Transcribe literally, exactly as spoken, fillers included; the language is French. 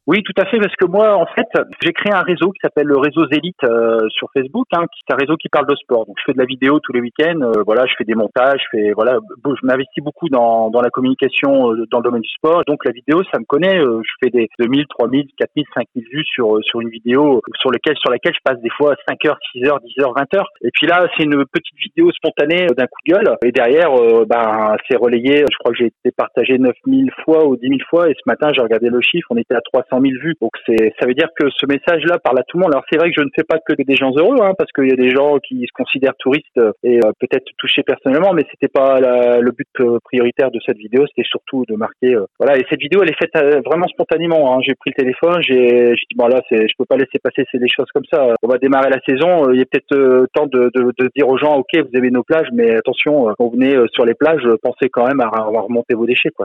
Oui, tout à fait, parce que moi, en fait, j'ai créé un réseau qui s'appelle le réseau Zélite euh, sur Facebook, hein, qui est un réseau qui parle de sport. Donc, je fais de la vidéo tous les week-ends. Euh, voilà, je fais des montages, je fais voilà, je m'investis beaucoup dans dans la communication euh, dans le domaine du sport. Donc, la vidéo, ça me connaît. Euh, je fais des deux mille, trois mille, quatre mille, cinq mille vues sur sur une vidéo sur lequel sur laquelle je passe des fois cinq heures, six heures, dix heures, vingt heures. Et puis là, c'est une petite vidéo spontanée d'un coup de gueule. Et derrière, euh, ben, c'est relayé. Je crois que j'ai été partagé neuf mille fois ou dix mille fois. Et ce matin, j'ai regardé le chiffre, on était à trois cent mille vues. Donc c'est, ça veut dire que ce message-là parle à tout le monde. Alors c'est vrai que je ne fais pas que des gens heureux, hein, parce qu'il y a des gens qui se considèrent touristes et euh, peut-être touchés personnellement, mais c'était pas la, le but euh, prioritaire de cette vidéo. C'était surtout de marquer. Euh, voilà. Et cette vidéo, elle est faite euh, vraiment spontanément. Hein. J'ai pris le téléphone, j'ai, j'ai dit bon là, c'est, je peux pas laisser passer c'est des choses comme ça. On va démarrer la saison. Il y a peut-être euh, temps de, de, de dire aux gens, ok, vous avez nos plages, mais attention, euh, quand vous venez euh, sur les plages, pensez quand même à, à remonter vos déchets, quoi.